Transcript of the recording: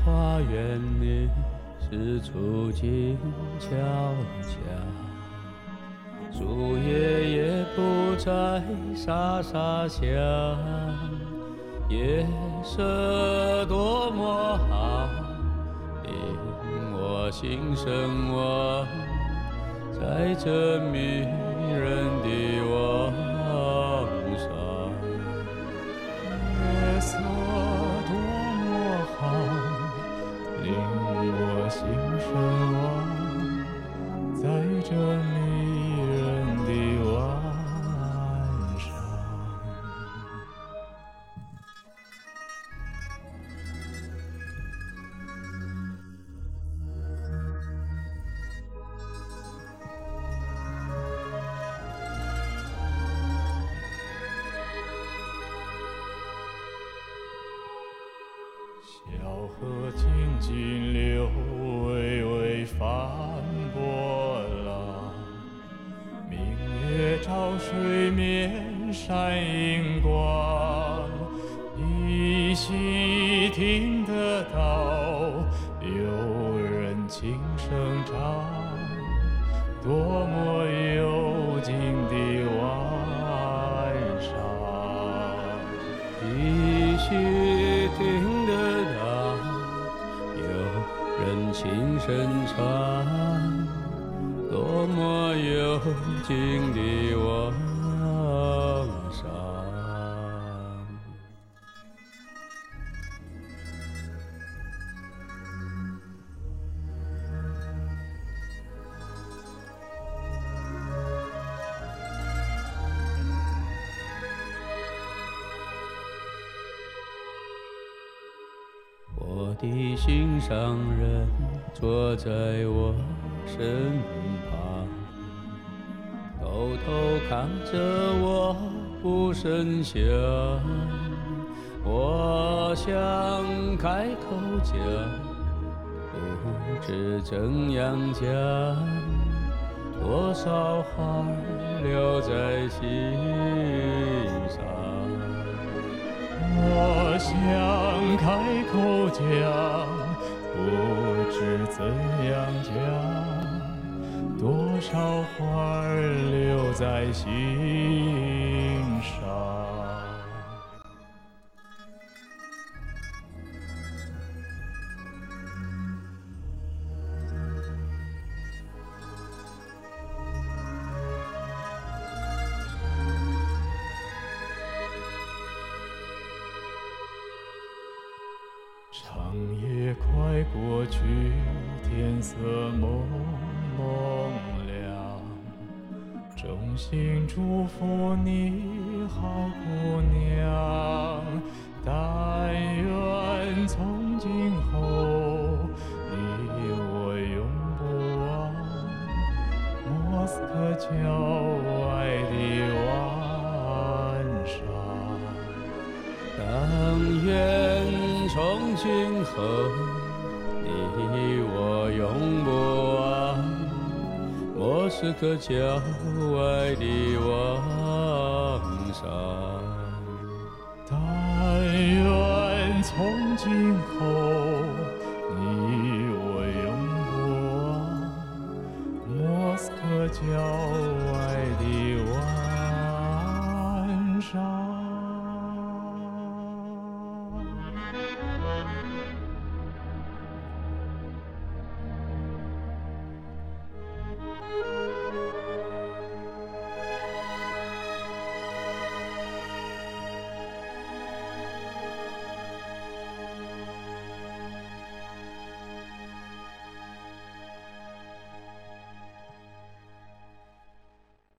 花园里是处静悄悄，树叶也不再沙沙响，夜色多么好，令我心神往，在这迷人的网上。 夜色多么好，令我心神往，在这迷人的晚上。小河静静流，微微翻波浪。明月照水面，闪银光。依稀听得到有人轻声唱，多么幽静的晚上。 依稀听得到有人轻声唱，多么幽静的晚上。我的心上人坐在我身旁，偷偷看着我不声响。我想开口讲，不知怎样讲，多少话留在心上。 我想开口讲，不知怎样讲，多少话儿留在心上。长夜快过去，天色蒙蒙亮。衷心祝福你，好姑娘。但愿从今后，你我永不忘莫斯科郊外的晚上。 但愿从今后，你我永不忘莫斯科郊外的晚上。 但愿从今后。